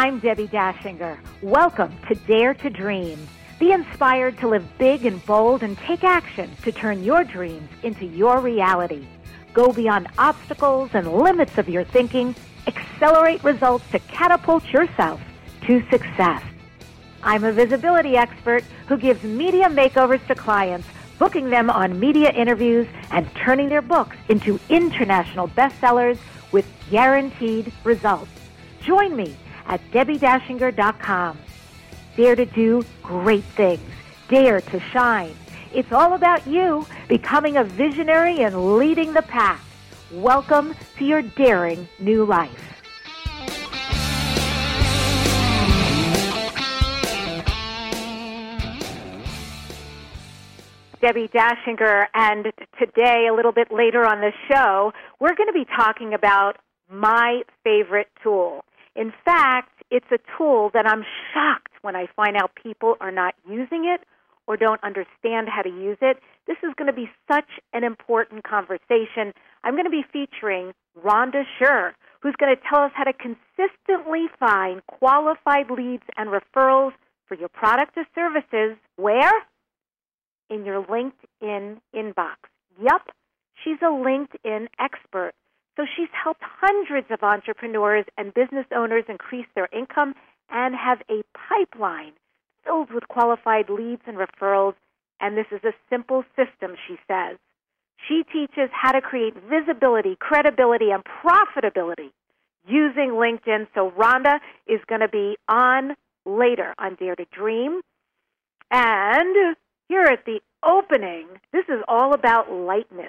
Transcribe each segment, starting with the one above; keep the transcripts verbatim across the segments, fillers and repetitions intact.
I'm Debbie Dashinger. Welcome to Dare to Dream. Be inspired to live big and bold and take action to turn your dreams into your reality. Go beyond obstacles and limits of your thinking. Accelerate results to catapult yourself to success. I'm a visibility expert who gives media makeovers to clients, booking them on media interviews and turning their books into international bestsellers with guaranteed results. Join me at debbie dashinger dot com. Dare to do great things. Dare to shine. It's all about you becoming a visionary and leading the pack. Welcome to your daring new life. Debbie Dashinger, and today, a little bit later on the show, we're going to be talking about my favorite tool. In fact, it's a tool that I'm shocked when I find out people are not using it or don't understand how to use it. This is going to be such an important conversation. I'm going to be featuring Rhonda Scher, who's going to tell us how to consistently find qualified leads and referrals for your product or services. Where? In your LinkedIn inbox. Yup, she's a LinkedIn expert. So she's helped hundreds of entrepreneurs and business owners increase their income and have a pipeline filled with qualified leads and referrals. And this is a simple system, she says. She teaches how to create visibility, credibility, and profitability using LinkedIn. So Rhonda is going to be on later on Dare to Dream. And here at the opening, this is all about lightness.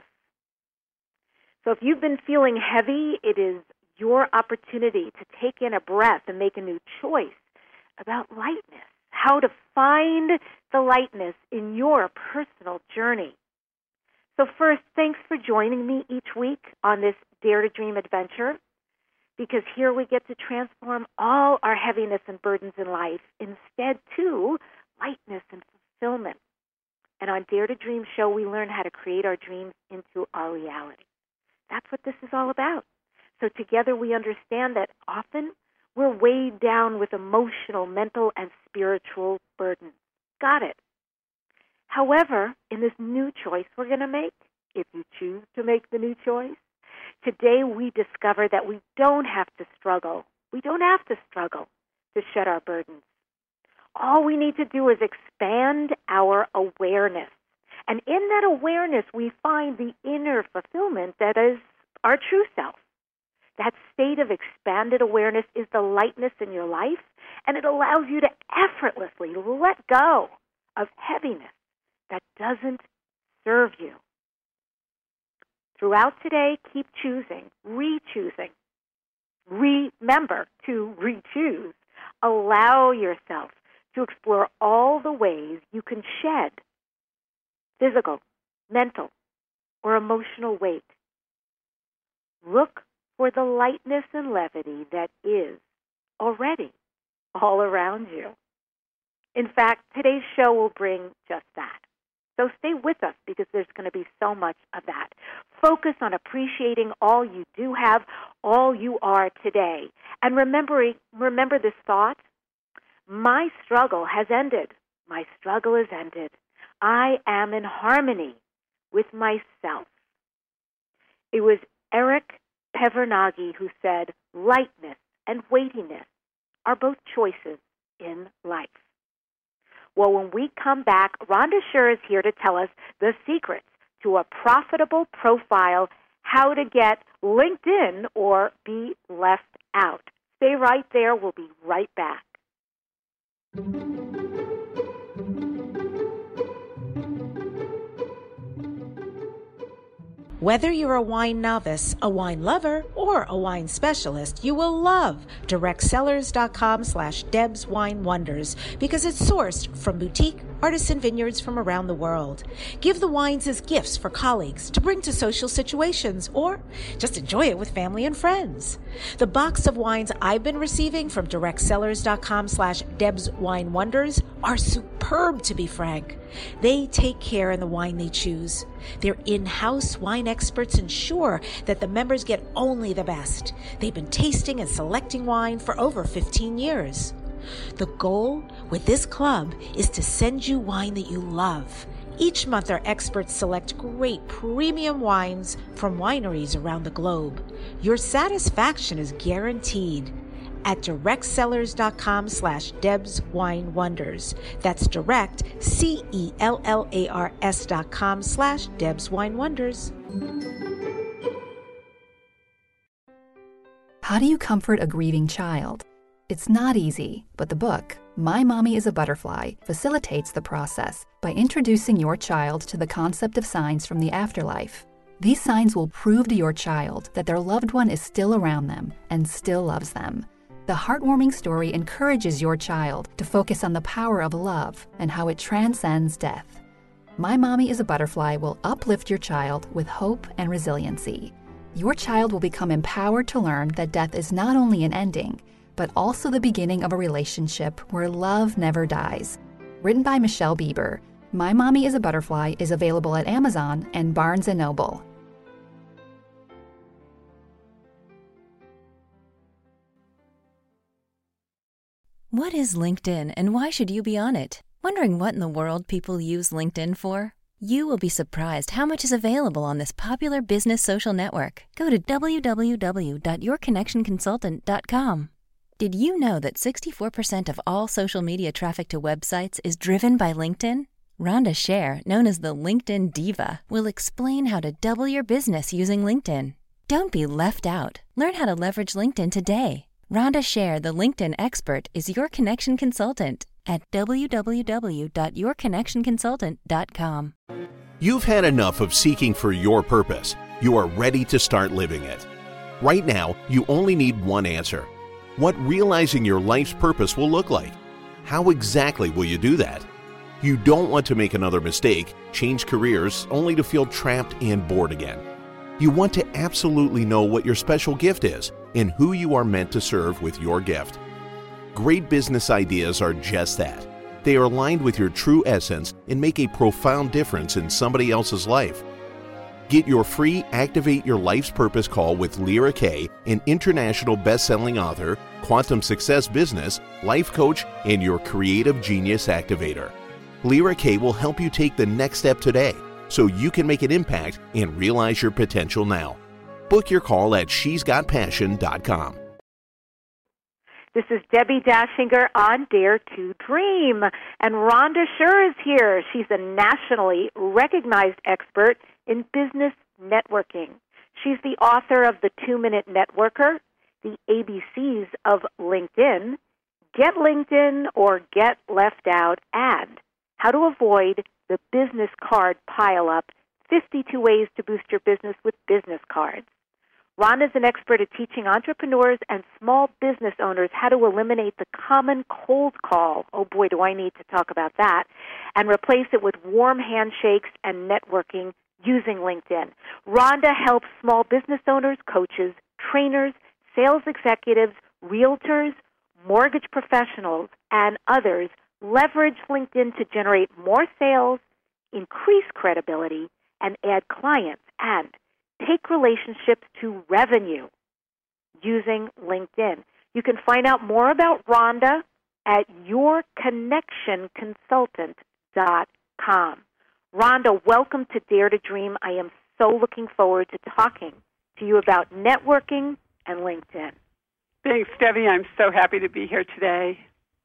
So if you've been feeling heavy, it is your opportunity to take in a breath and make a new choice about lightness, how to find the lightness in your personal journey. So first, thanks for joining me each week on this Dare to Dream adventure, because here we get to transform all our heaviness and burdens in life instead to lightness and fulfillment. And on Dare to Dream show, we learn how to create our dreams into our reality. That's what this is all about. So together we understand that often we're weighed down with emotional, mental, and spiritual burdens. Got it. However, in this new choice we're going to make, if you choose to make the new choice, today we discover that we don't have to struggle. We don't have to struggle to shed our burdens. All we need to do is expand our awareness. And in that awareness, we find the inner fulfillment that is our true self. That state of expanded awareness is the lightness in your life, and it allows you to effortlessly let go of heaviness that doesn't serve you. Throughout today, keep choosing, re-choosing. Remember to re-choose. Allow yourself to explore all the ways you can shed physical, mental, or emotional weight. Look for the lightness and levity that is already all around you. In fact, today's show will bring just that. So stay with us because there's going to be so much of that. Focus on appreciating all you do have, all you are today. And remembering, remember this thought, my struggle has ended. My struggle is ended. I am in harmony with myself. It was Eric Pevernaghi who said, lightness and weightiness are both choices in life. Well, when we come back, Rhonda Scher is here to tell us the secrets to a profitable profile, how to get LinkedIn or be left out. Stay right there. We'll be right back. Whether you're a wine novice, a wine lover, or a wine specialist, you will love directsellers.com slash Deb's Wine Wonders because it's sourced from boutique artisan vineyards from around the world. Give the wines as gifts for colleagues to bring to social situations or just enjoy it with family and friends. The box of wines I've been receiving from directsellers.com slash Deb's Wine Wonders are superb, to be frank. They take care in the wine they choose. Their in-house wine experts ensure that the members get only the best. They've been tasting and selecting wine for over fifteen years. The goal with this club is to send you wine that you love. Each month, our experts select great premium wines from wineries around the globe. Your satisfaction is guaranteed at directsellers.com slash Deb's Wine Wonders. That's direct, C E L L A R S dot com slash Deb's Wine Wonders. How do you comfort a grieving child? It's not easy, but the book, My Mommy is a Butterfly, facilitates the process by introducing your child to the concept of signs from the afterlife. These signs will prove to your child that their loved one is still around them and still loves them. The heartwarming story encourages your child to focus on the power of love and how it transcends death. My Mommy is a Butterfly will uplift your child with hope and resiliency. Your child will become empowered to learn that death is not only an ending, but also the beginning of a relationship where love never dies. Written by Michelle Bieber, My Mommy is a Butterfly is available at Amazon and Barnes and Noble. What is LinkedIn and why should you be on it? Wondering what in the world people use LinkedIn for? You will be surprised how much is available on this popular business social network. Go to w w w dot your connection consultant dot com. Did you know that sixty-four percent of all social media traffic to websites is driven by LinkedIn? Rhonda Scher, known as the LinkedIn Diva, will explain how to double your business using LinkedIn. Don't be left out. Learn how to leverage LinkedIn today. Rhonda Scher, the LinkedIn expert, is your connection consultant at w w w dot your connection consultant dot com. You've had enough of seeking for your purpose. You are ready to start living it. Right now, you only need one answer. What realizing your life's purpose will look like. How exactly will you do that? You don't want to make another mistake, change careers, only to feel trapped and bored again. You want to absolutely know what your special gift is and who you are meant to serve with your gift. Great business ideas are just that. They are aligned with your true essence and make a profound difference in somebody else's life. Get your free Activate Your Life's Purpose call with Lyra Kay, an international best-selling author, quantum success business, life coach, and your creative genius activator. Lyra Kay will help you take the next step today so you can make an impact and realize your potential now. Book your call at she's got passion dot com. This is Debbie Dashinger on Dare to Dream, and Rhonda Scher is here. She's a nationally recognized expert in business networking. She's the author of The Two-Minute Networker, The A B Cs of LinkedIn, Get LinkedIn or Get Left Out, and How to Avoid the Business Card Pile-Up, fifty-two Ways to Boost Your Business with Business Cards. Ron is an expert at teaching entrepreneurs and small business owners how to eliminate the common cold call, oh boy, do I need to talk about that, and replace it with warm handshakes and networking using LinkedIn. Rhonda helps small business owners, coaches, trainers, sales executives, realtors, mortgage professionals, and others leverage LinkedIn to generate more sales, increase credibility, and add clients, and take relationships to revenue using LinkedIn. You can find out more about Rhonda at your connection consultant dot com. Rhonda, welcome to Dare to Dream. I am so looking forward to talking to you about networking and LinkedIn. Thanks, Debbie. I'm so happy to be here today.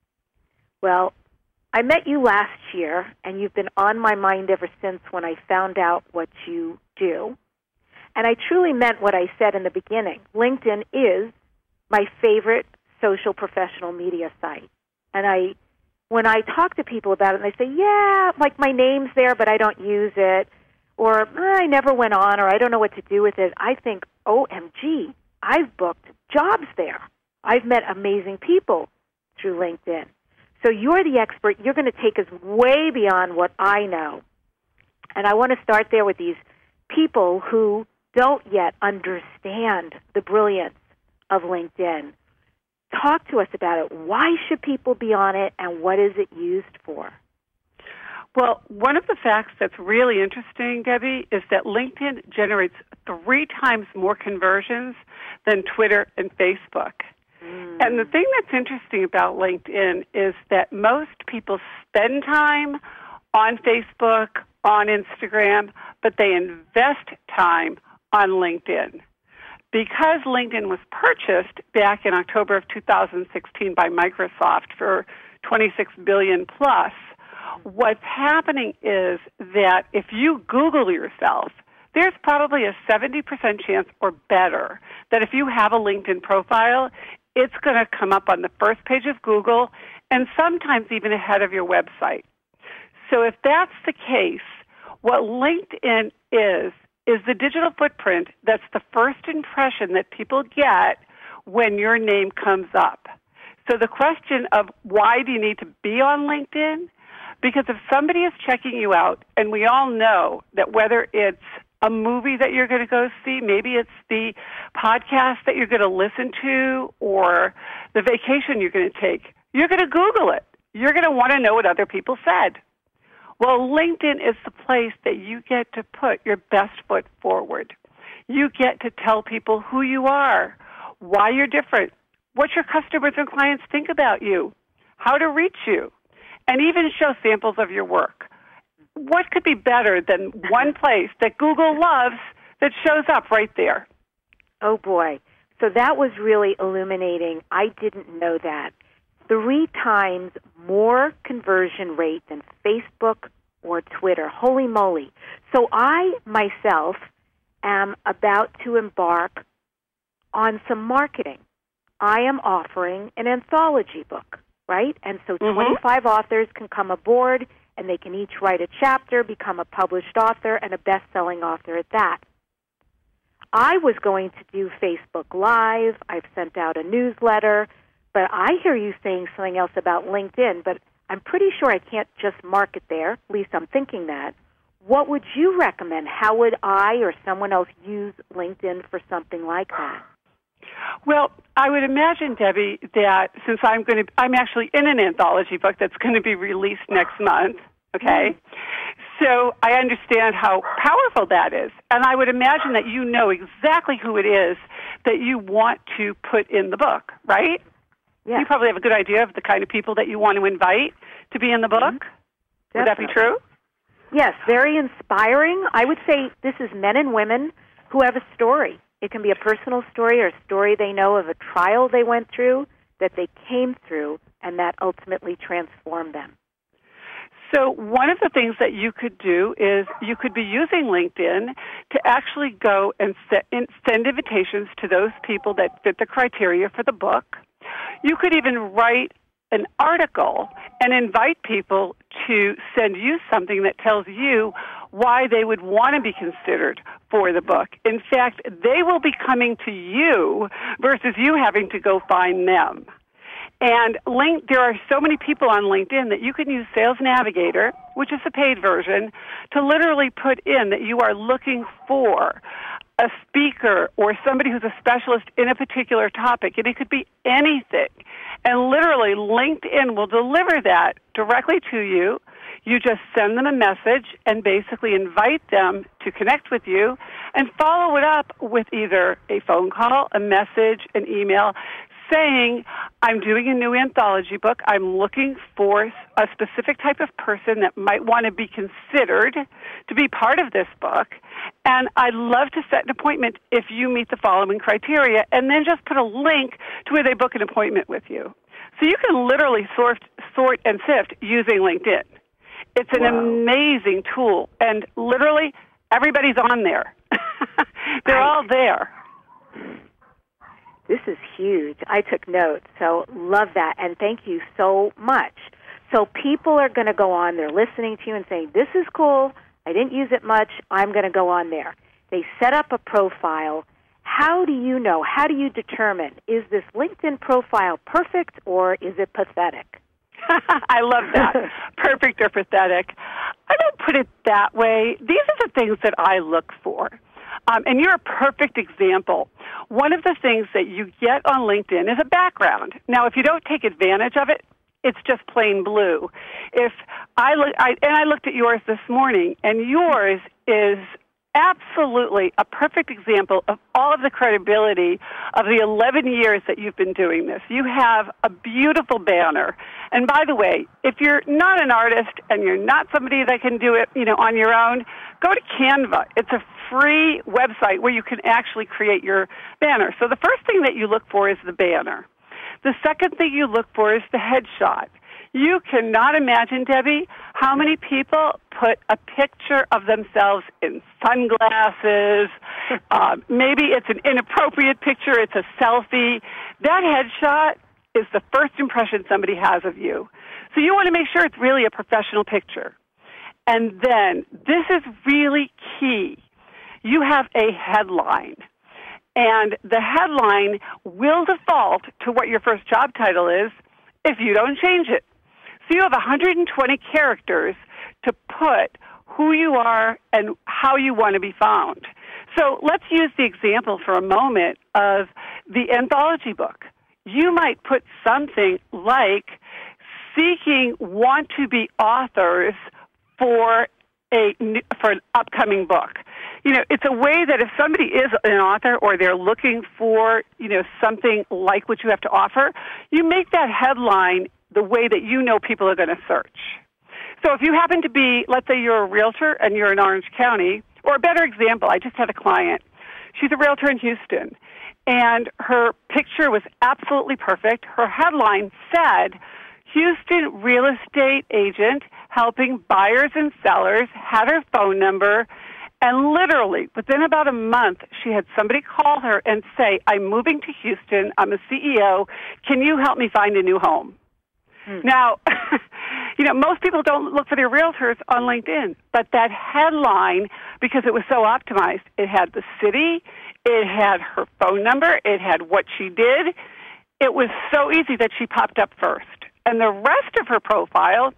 Well, I met you last year, and you've been on my mind ever since when I found out what you do. And I truly meant what I said in the beginning. LinkedIn is my favorite social professional media site. And I, when I talk to people about it, and they say, yeah, like my name's there, but I don't use it, or I never went on, or I don't know what to do with it, I think, O M G, I've booked jobs there. I've met amazing people through LinkedIn. So you're the expert. You're going to take us way beyond what I know. And I want to start there with these people who don't yet understand the brilliance of LinkedIn. Talk to us about it. Why should people be on it, and what is it used for? Well, one of the facts that's really interesting, Debbie, is that LinkedIn generates three times more conversions than Twitter and Facebook. Mm. And the thing that's interesting about LinkedIn is that most people spend time on Facebook, on Instagram, but they invest time on LinkedIn. Because LinkedIn was purchased back in October of two thousand sixteen by Microsoft for twenty-six billion dollars plus, what's happening is that if you Google yourself, there's probably a seventy percent chance or better that if you have a LinkedIn profile, it's going to come up on the first page of Google and sometimes even ahead of your website. So if that's the case, what LinkedIn is, is the digital footprint that's the first impression that people get when your name comes up. So the question of why do you need to be on LinkedIn? Because if somebody is checking you out, and we all know that whether it's a movie that you're going to go see, maybe it's the podcast that you're going to listen to, or the vacation you're going to take, you're going to Google it. You're going to want to know what other people said. Well, LinkedIn is the place that you get to put your best foot forward. You get to tell people who you are, why you're different, what your customers and clients think about you, how to reach you, and even show samples of your work. What could be better than one place that Google loves that shows up right there? Oh, boy. So that was really illuminating. I didn't know that. Three times more conversion rate than Facebook or Twitter. Holy moly. So I, myself, am about to embark on some marketing. I am offering an anthology book, right? And so mm-hmm. twenty-five authors can come aboard, and they can each write a chapter, become a published author, and a best-selling author at that. I was going to do Facebook Live. I've sent out a newsletter. But I hear you saying something else about LinkedIn, but I'm pretty sure I can't just market there. At least I'm thinking that. What would you recommend? How would I or someone else use LinkedIn for something like that? Well, I would imagine, Debbie, that since I'm going to, I'm actually in an anthology book that's going to be released next month, okay? Mm-hmm. So I understand how powerful that is. And I would imagine that you know exactly who it is that you want to put in the book, right? Yes. You probably have a good idea of the kind of people that you want to invite to be in the book. Mm-hmm. Would that be true? Yes, very inspiring. I would say this is men and women who have a story. It can be a personal story or a story they know of a trial they went through, that they came through, and that ultimately transformed them. So one of the things that you could do is you could be using LinkedIn to actually go and send invitations to those people that fit the criteria for the book. You could even write an article and invite people to send you something that tells you why they would want to be considered for the book. In fact, they will be coming to you versus you having to go find them. And link, there are so many people on LinkedIn that you can use Sales Navigator, which is the paid version, to literally put in that you are looking for a speaker or somebody who's a specialist in a particular topic, and it could be anything. And literally, LinkedIn will deliver that directly to you. You just send them a message and basically invite them to connect with you and follow it up with either a phone call, a message, an email, saying, I'm doing a new anthology book. I'm looking for a specific type of person that might want to be considered to be part of this book. And I'd love to set an appointment if you meet the following criteria, and then just put a link to where they book an appointment with you. So you can literally sort, sort and sift using LinkedIn. It's an wow. amazing tool, and literally everybody's on there. They're right. all there. This is huge. I took notes, so love that, and thank you so much. So people are going to go on, they're listening to you and saying, this is cool, I didn't use it much, I'm going to go on there. They set up a profile. How do you know, how do you determine, is this LinkedIn profile perfect or is it pathetic? I love that. Perfect or pathetic. I don't put it that way. These are the things that I look for. Um, and you're a perfect example. One of the things that you get on LinkedIn is a background. Now, if you don't take advantage of it, it's just plain blue. If I look, I, and I looked at yours this morning, and yours is absolutely a perfect example of all of the credibility of the eleven years that you've been doing this. You have a beautiful banner. And by the way, if you're not an artist and you're not somebody that can do it, you know, on your own, go to Canva. It's a free website where you can actually create your banner. So the first thing that you look for is the banner. The second thing you look for is the headshot. You cannot imagine, Debbie, how many people put a picture of themselves in sunglasses. um, maybe it's an inappropriate picture. It's a selfie. That headshot is the first impression somebody has of you. So you want to make sure it's really a professional picture. And then, this is really key. You have a headline. And the headline will default to what your first job title is if you don't change it. So you have one hundred twenty characters to put who you are and how you want to be found. So let's use the example for a moment of the anthology book. You might put something like seeking want-to-be authors for a for an upcoming book. You know, it's a way that if somebody is an author or they're looking for, you know, something like what you have to offer, you make that headline the way that you know people are going to search. So if you happen to be, let's say you're a realtor and you're in Orange County, or a better example, I just had a client. She's a realtor in Houston, and her picture was absolutely perfect. Her headline said, Houston real estate agent helping buyers and sellers, had her phone number, and literally within about a month, she had somebody call her and say, I'm moving to Houston, I'm a C E O, can you help me find a new home? Hmm. Now, you know, most people don't look for their realtors on LinkedIn, but that headline, because it was so optimized, it had the city, it had her phone number, it had what she did. It was so easy that she popped up first. And the rest of her profile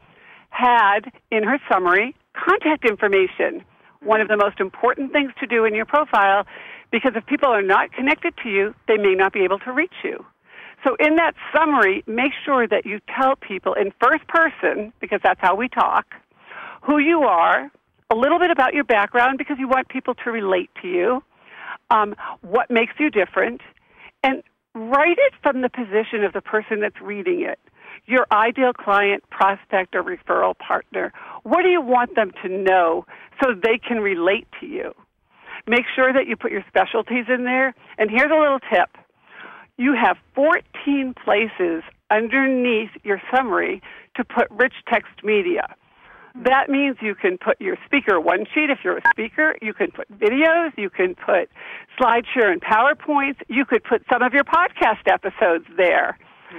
had, in her summary, contact information. One of the most important things to do in your profile, because if people are not connected to you, they may not be able to reach you. So in that summary, make sure that you tell people in first person, because that's how we talk, who you are, a little bit about your background, because you want people to relate to you, um, what makes you different, and write it from the position of the person that's reading it. Your ideal client, prospect, or referral partner. What do you want them to know so they can relate to you? Make sure that you put your specialties in there. And here's a little tip. You have fourteen places underneath your summary to put rich text media. That means you can put your speaker one sheet if you're a speaker. You can put videos. You can put SlideShare and PowerPoints. You could put some of your podcast episodes there.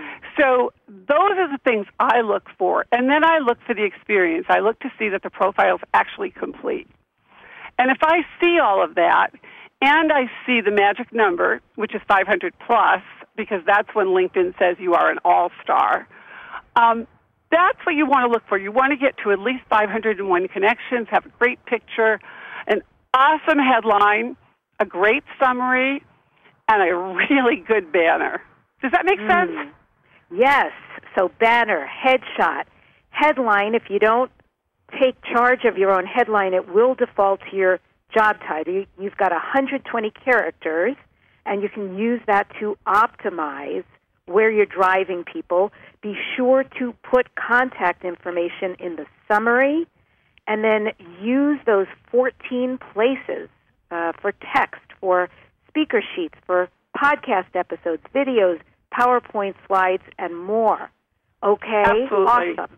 So those are the things I look for. And then I look for the experience. I look to see that the profile is actually complete. And if I see all of that, and I see the magic number, which is five hundred plus, because that's when LinkedIn says you are an all-star, um, that's what you want to look for. You want to get to at least five hundred one connections, have a great picture, an awesome headline, a great summary, and a really good banner. Does that make mm. sense? Yes. So banner, headshot, headline. If you don't take charge of your own headline, it will default to your job title. You've got one hundred twenty characters, and you can use that to optimize where you're driving people. Be sure to put contact information in the summary, and then use those fourteen places uh, for text, for speaker sheets, for podcast episodes, videos, PowerPoint slides, and more. Okay? Absolutely. Awesome.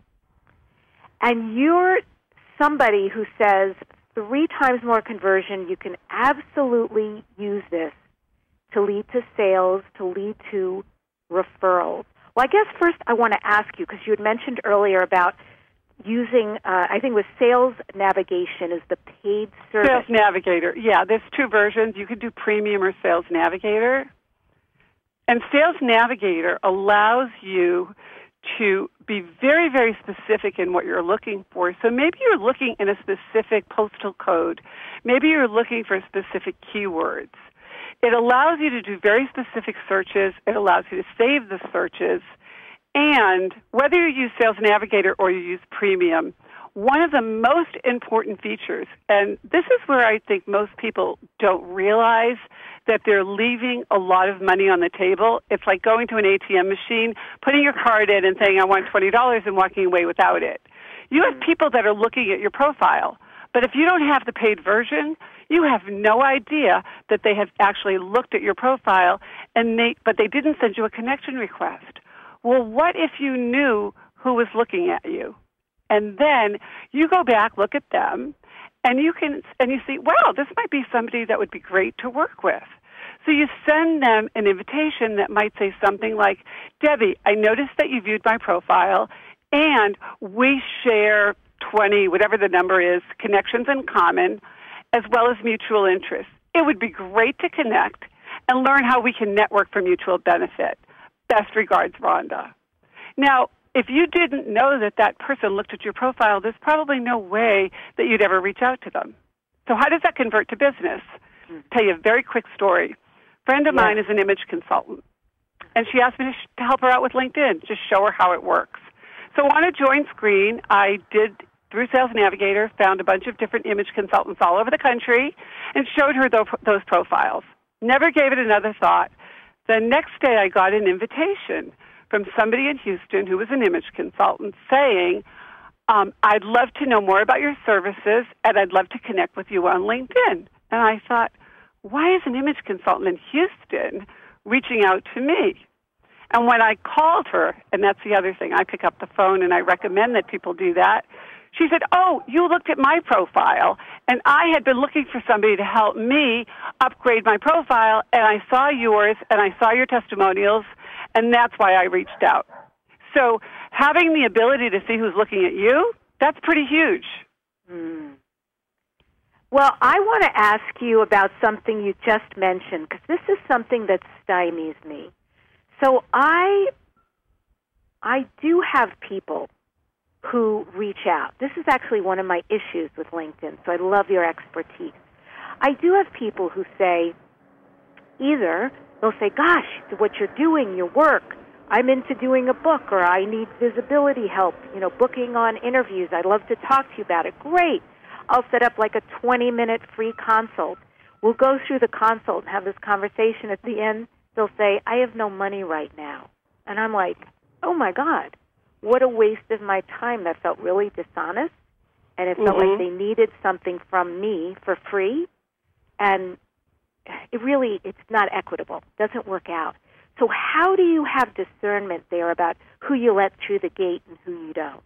And you're somebody who says three times more conversion. You can absolutely use this to lead to sales, to lead to referrals. Well, I guess first I want to ask you, because you had mentioned earlier about using, uh, I think it was Sales Navigation is the paid service. Sales Navigator. Yeah, there's two versions. You can do Premium or Sales Navigator. And Sales Navigator allows you to be very, very specific in what you're looking for. So maybe you're looking in a specific postal code. Maybe you're looking for specific keywords. It allows you to do very specific searches. It allows you to save the searches. And whether you use Sales Navigator or you use Premium, one of the most important features, and this is where I think most people don't realize that they're leaving a lot of money on the table. It's like going to an A T M machine, putting your card in and saying, I want twenty dollars and walking away without it. You have people that are looking at your profile, but if you don't have the paid version, you have no idea that they have actually looked at your profile, and they, but they didn't send you a connection request. Well, what if you knew who was looking at you? And then you go back, look at them, and you can and you see, wow, this might be somebody that would be great to work with. So you send them an invitation that might say something like, Debbie, I noticed that you viewed my profile, and we share twenty, whatever the number is, connections in common, as well as mutual interests. It would be great to connect and learn how we can network for mutual benefit. Best regards, Rhonda. Now, if you didn't know that that person looked at your profile, there's probably no way that you'd ever reach out to them. So how does that convert to business? I'll tell you a very quick story. A friend of yes. mine is an image consultant, and she asked me to, sh- to help her out with LinkedIn, just show her how it works. So on a join screen, I did, through Sales Navigator, found a bunch of different image consultants all over the country and showed her those, those profiles. Never gave it another thought. The next day I got an invitation from somebody in Houston who was an image consultant saying, um, I'd love to know more about your services, and I'd love to connect with you on LinkedIn. And I thought, why is an image consultant in Houston reaching out to me? And when I called her, and that's the other thing, I pick up the phone and I recommend that people do that, she said, oh, you looked at my profile, and I had been looking for somebody to help me upgrade my profile, and I saw yours, and I saw your testimonials, and that's why I reached out. So having the ability to see who's looking at you, that's pretty huge. Mm. Well, I want to ask you about something you just mentioned, because this is something that stymies me. So I, I do have people who reach out. This is actually one of my issues with LinkedIn, so I love your expertise. I do have people who say, either they'll say, gosh, what you're doing, your work, I'm into doing a book, or I need visibility help, you know, booking on interviews. I'd love to talk to you about it. Great. I'll set up like a twenty-minute free consult. We'll go through the consult and have this conversation. At the end, they'll say, I have no money right now. And I'm like, oh, my God. What a waste of my time. That felt really dishonest, and it felt mm-hmm. like they needed something from me for free, and it really, it's not equitable. It doesn't work out. So how do you have discernment there about who you let through the gate and who you don't?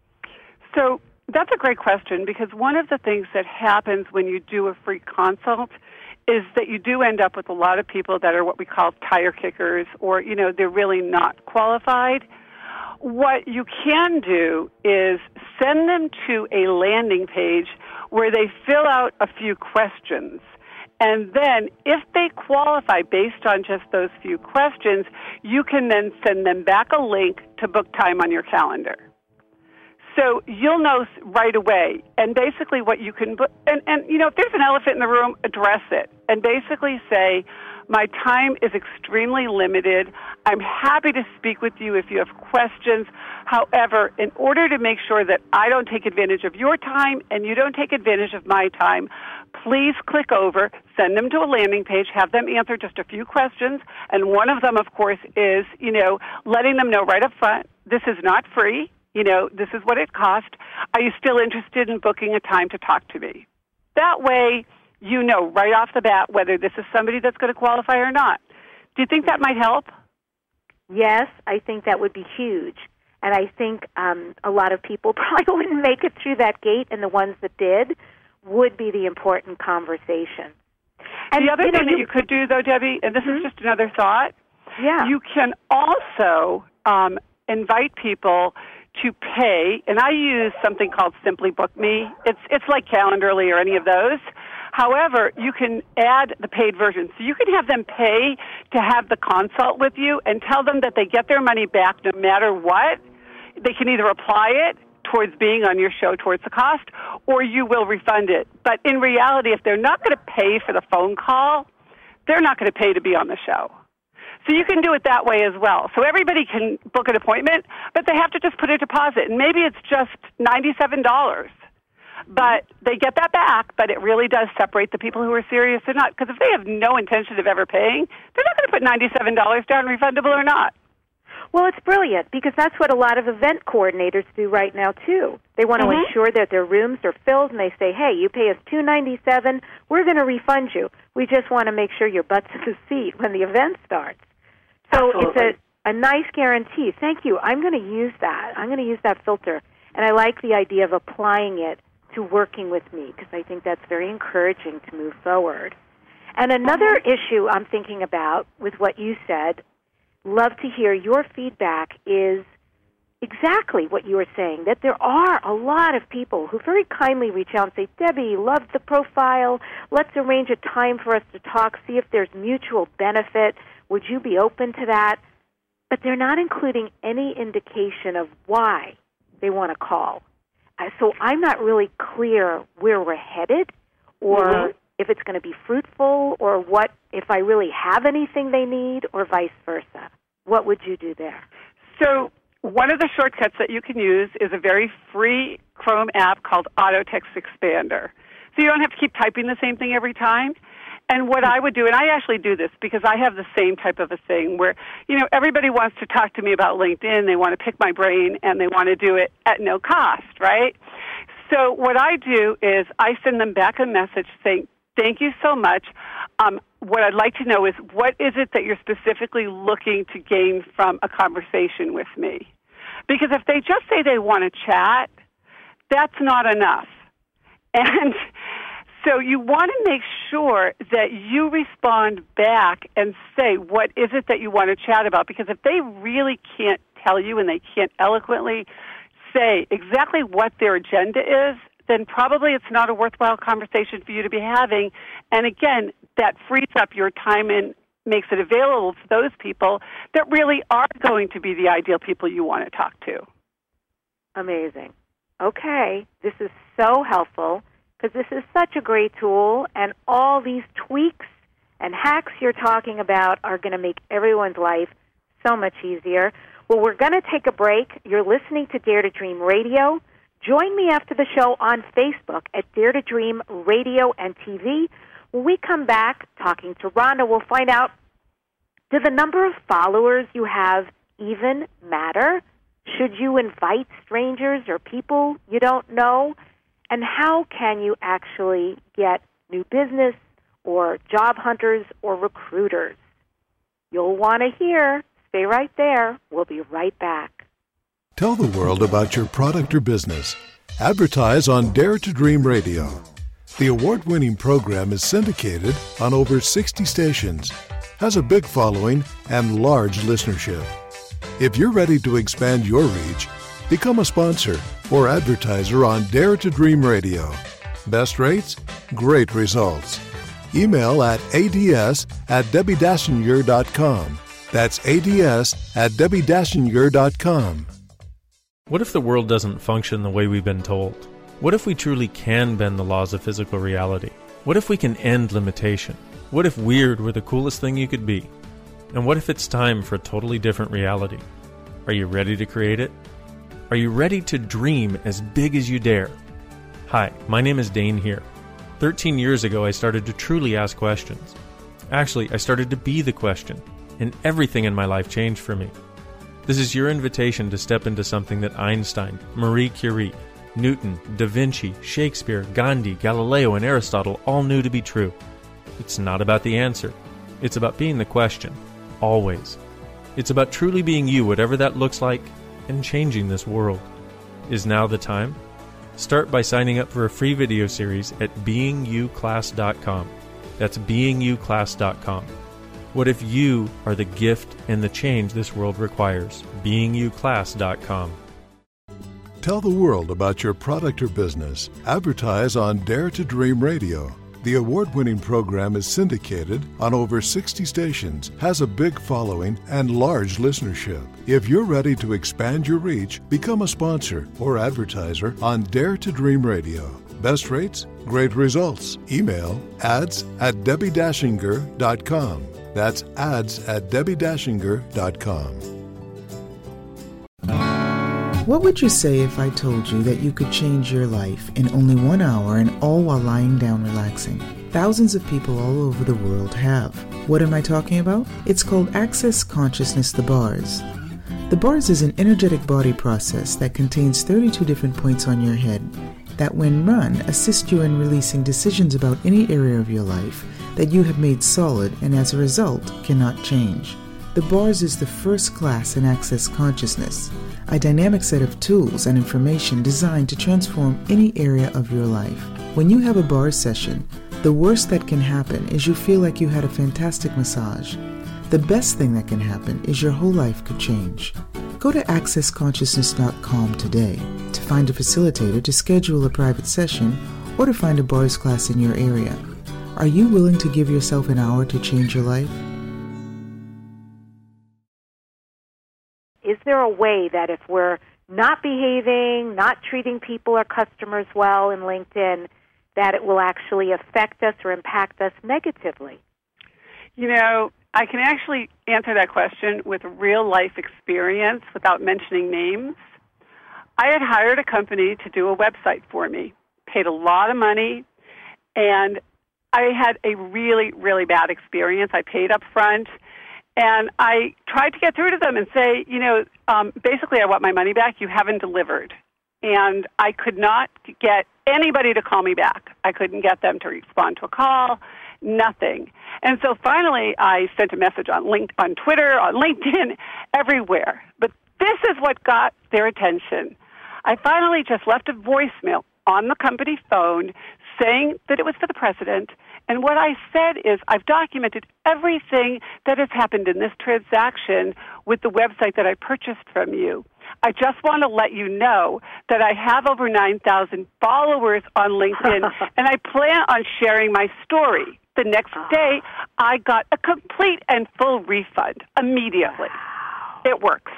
So that's a great question, because one of the things that happens when you do a free consult is that you do end up with a lot of people that are what we call tire kickers, or, you know, they're really not qualified. What you can do is send them to a landing page where they fill out a few questions. And then if they qualify based on just those few questions, you can then send them back a link to book time on your calendar. So you'll know right away. And basically what you can, and, and you know, if there's an elephant in the room, address it. And basically say, my time is extremely limited. I'm happy to speak with you if you have questions. However, in order to make sure that I don't take advantage of your time and you don't take advantage of my time, please click over, send them to a landing page, have them answer just a few questions. And one of them, of course, is, you know, letting them know right up front, this is not free. You know, this is what it cost. Are you still interested in booking a time to talk to me? That way, you know right off the bat whether this is somebody that's going to qualify or not. Do you think that might help? Yes, I think that would be huge. And I think um, a lot of people probably wouldn't make it through that gate, and the ones that did would be the important conversation. And the other you know, thing that you could do, though, Debbie, and this mm-hmm. is just another thought, yeah. you can also um, invite people to pay, and I use something called Simply Book Me. It's it's like Calendarly or any of those. However, you can add the paid version. So you can have them pay to have the consult with you and tell them that they get their money back no matter what. They can either apply it towards being on your show towards the cost, or you will refund it. But in reality, if they're not going to pay for the phone call, they're not going to pay to be on the show. So you can do it that way as well. So everybody can book an appointment, but they have to just put a deposit. And maybe it's just ninety-seven dollars. But they get that back, but it really does separate the people who are serious or not. Because if they have no intention of ever paying, they're not going to put ninety-seven dollars down, refundable or not. Well, it's brilliant because that's what a lot of event coordinators do right now, too. They want to Mm-hmm. ensure that their rooms are filled, and they say, hey, you pay us two hundred ninety-seven dollars, we're going to refund you. We just want to make sure your butt's in the seat when the event starts. So Absolutely. it's a, a nice guarantee. Thank you. I'm going to use that. I'm going to use that filter. And I like the idea of applying it to working with me because I think that's very encouraging to move forward. And another issue I'm thinking about with what you said, love to hear your feedback, is exactly what you were saying, that there are a lot of people who very kindly reach out and say, Debbie, love the profile. Let's arrange a time for us to talk, see if there's mutual benefit. Would you be open to that? But they're not including any indication of why they want to call. Uh, So I'm not really clear where we're headed or Mhm. if it's going to be fruitful or what, if I really have anything they need or vice versa. What would you do there? So one of the shortcuts that you can use is a very free Chrome app called Auto Text Expander. So you don't have to keep typing the same thing every time. And what I would do, and I actually do this because I have the same type of a thing where, you know, everybody wants to talk to me about LinkedIn. They want to pick my brain, and they want to do it at no cost, right? So what I do is I send them back a message saying, thank you so much. Um, what I'd like to know is what is it that you're specifically looking to gain from a conversation with me? Because if they just say they want to chat, that's not enough. And so you want to make sure that you respond back and say, what is it that you want to chat about? Because if they really can't tell you and they can't eloquently say exactly what their agenda is, then probably it's not a worthwhile conversation for you to be having. And again, that frees up your time and makes it available to those people that really are going to be the ideal people you want to talk to. Amazing. Okay, this is so helpful because this is such a great tool, and all these tweaks and hacks you're talking about are going to make everyone's life so much easier. Well, we're going to take a break. You're listening to Dare to Dream Radio. Join me after the show on Facebook at Dare to Dream Radio and T V. When we come back talking to Rhonda, we'll find out, do the number of followers you have even matter? Should you invite strangers or people you don't know? And how can you actually get new business or job hunters or recruiters? You'll want to hear. Stay right there. We'll be right back. Tell the world about your product or business. Advertise on Dare to Dream Radio. The award-winning program is syndicated on over sixty stations, has a big following, and large listenership. If you're ready to expand your reach, become a sponsor or advertiser on Dare to Dream Radio. Best rates? Great results. Email at ads at debbie dachinger dot com. That's ads at debbie dachinger dot com. What if the world doesn't function the way we've been told? What if we truly can bend the laws of physical reality? What if we can end limitation? What if weird were the coolest thing you could be? And what if it's time for a totally different reality? Are you ready to create it? Are you ready to dream as big as you dare? Hi, my name is Dane here. Thirteen years ago, I started to truly ask questions. Actually, I started to be the question, and everything in my life changed for me. This is your invitation to step into something that Einstein, Marie Curie, Newton, Da Vinci, Shakespeare, Gandhi, Galileo, and Aristotle all knew to be true. It's not about the answer. It's about being the question. Always. It's about truly being you, whatever that looks like, and changing this world. Is now the time? Start by signing up for a free video series at being you class dot com. That's being you class dot com. What if you are the gift and the change this world requires? being you class dot com. Tell the world about your product or business. Advertise on Dare to Dream Radio. The award-winning program is syndicated on over sixty stations, has a big following, and large listenership. If you're ready to expand your reach, become a sponsor or advertiser on Dare to Dream Radio. Best rates? Great results. Email ads at debbie dachinger dot com. That's ads at debbie dashinger dot com. What would you say if I told you that you could change your life in only one hour and all while lying down relaxing? Thousands of people all over the world have. What am I talking about? It's called Access Consciousness, the bars. The bars is an energetic body process that contains thirty-two different points on your head that, when run, assist you in releasing decisions about any area of your life that you have made solid and as a result cannot change. The bars is the first class in Access Consciousness, a dynamic set of tools and information designed to transform any area of your life. When you have a bar session, the worst that can happen is you feel like you had a fantastic massage. The best thing that can happen is your whole life could change. Go to access consciousness dot com today to find a facilitator to schedule a private session or to find a bars class in your area. Are you willing to give yourself an hour to change your life? Is there a way that if we're not behaving, not treating people or customers well in LinkedIn, that it will actually affect us or impact us negatively? You know, I can actually answer that question with real-life experience without mentioning names. I had hired a company to do a website for me, paid a lot of money, and I had a really, really bad experience. I paid up front. And I tried to get through to them and say, you know, um, basically I want my money back. You haven't delivered. And I could not get anybody to call me back. I couldn't get them to respond to a call, nothing. And so finally I sent a message on link, on Twitter, on LinkedIn, everywhere. But this is what got their attention. I finally just left a voicemail on the company phone saying that it was for the president. And what I said is, I've documented everything that has happened in this transaction with the website that I purchased from you. I just want to let you know that I have over nine thousand followers on LinkedIn, and I plan on sharing my story. The next day, I got a complete and full refund immediately. It works.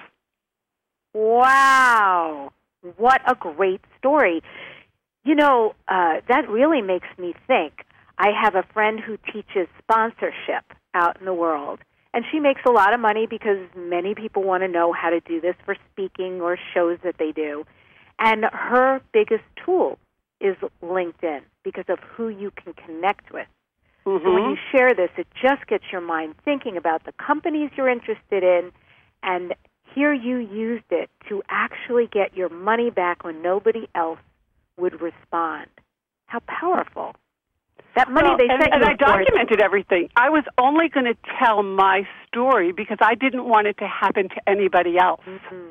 Wow. What a great story. You know, uh, that really makes me think. I have a friend who teaches sponsorship out in the world, and she makes a lot of money because many people want to know how to do this for speaking or shows that they do. And her biggest tool is LinkedIn because of who you can connect with. Mm-hmm. So when you share this, it just gets your mind thinking about the companies you're interested in, and here you used it to actually get your money back when nobody else would respond. How powerful. That money well, they and, sent and you I documented everything. I was only going to tell my story because I didn't want it to happen to anybody else. Mm-hmm.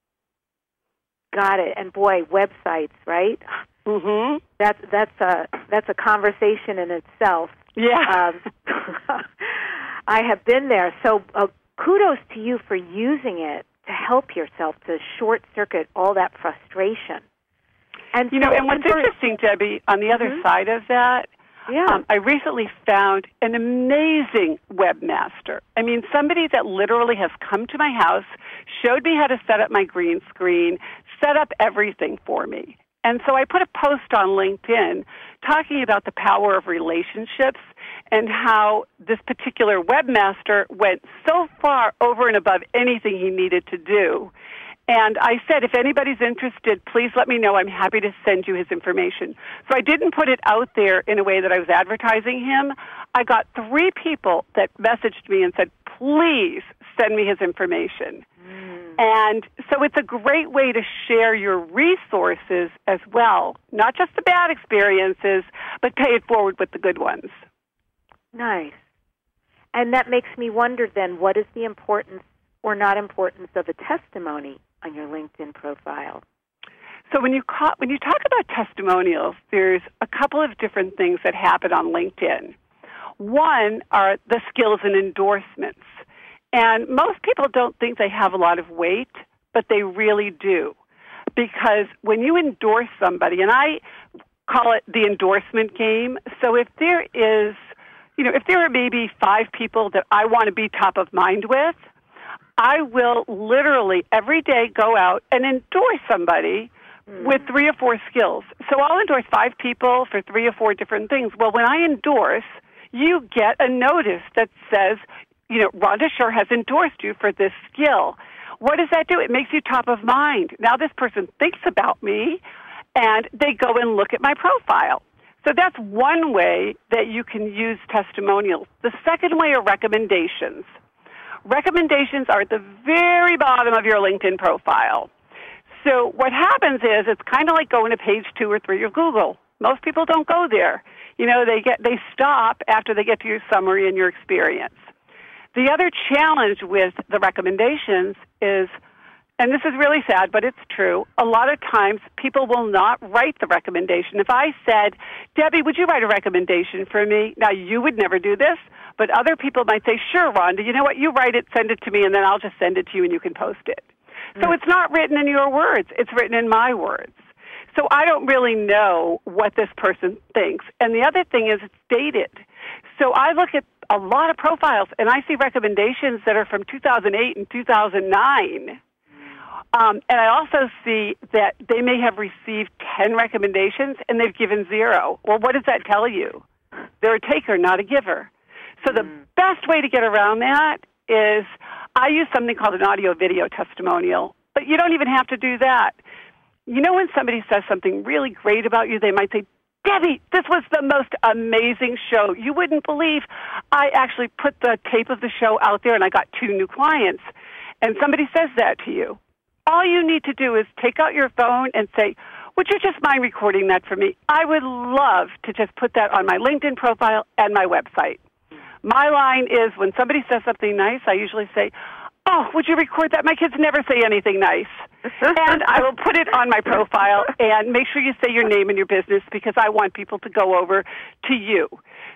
Got it. And boy, websites, right? Mm-hmm. That's that's a that's a conversation in itself. Yeah. Um, I have been there. So uh, kudos to you for using it to help yourself to short circuit all that frustration. And you so, know, and what's and for, interesting, Debbie, on the other mm-hmm. side of that. Yeah. Um, I recently found an amazing webmaster. I mean, somebody that literally has come to my house, showed me how to set up my green screen, set up everything for me. And so I put a post on LinkedIn talking about the power of relationships and how this particular webmaster went so far over and above anything he needed to do. And I said, if anybody's interested, please let me know. I'm happy to send you his information. So I didn't put it out there in a way that I was advertising him. I got three people that messaged me and said, please send me his information. Mm. And so it's a great way to share your resources as well, not just the bad experiences, but pay it forward with the good ones. Nice. And that makes me wonder then, what is the importance or not importance of a testimony on your LinkedIn profile? So when you call, when you talk about testimonials, there's a couple of different things that happen on LinkedIn. One are the skills and endorsements. And most people don't think they have a lot of weight, but they really do. Because when you endorse somebody, and I call it the endorsement game, so if there is, you know, if there are maybe five people that I want to be top of mind with, I will literally every day go out and endorse somebody mm. with three or four skills. So I'll endorse five people for three or four different things. Well, when I endorse, you get a notice that says you know, Rhonda Sher has endorsed you for this skill. What does that do? It makes you top of mind. Now this person thinks about me, and they go and look at my profile. So that's one way that you can use testimonials. The second way are recommendations. Recommendations are at the very bottom of your LinkedIn profile. So what happens is it's kind of like going to page two or three of Google. Most people don't go there. You know, they get they stop after they get to your summary and your experience. The other challenge with the recommendations is, and this is really sad, but it's true, a lot of times people will not write the recommendation. If I said, Debbie, would you write a recommendation for me? Now, you would never do this, but other people might say, sure, Rhonda, you know what, you write it, send it to me, and then I'll just send it to you and you can post it. Mm-hmm. So it's not written in your words. It's written in my words. So I don't really know what this person thinks. And the other thing is it's dated. So I look at a lot of profiles, and I see recommendations that are from two thousand eight and two thousand nine. Um, and I also see that they may have received ten recommendations, and they've given zero. Well, what does that tell you? They're a taker, not a giver. So the mm. best way to get around that is I use something called an audio-video testimonial, but you don't even have to do that. You know when somebody says something really great about you, they might say, Debbie, this was the most amazing show. You wouldn't believe I actually put the tape of the show out there and I got two new clients. And somebody says that to you. All you need to do is take out your phone and say, would you just mind recording that for me? I would love to just put that on my LinkedIn profile and my website. My line is when somebody says something nice, I usually say, oh, would you record that? My kids never say anything nice. And I will put it on my profile and make sure you say your name and your business because I want people to go over to you.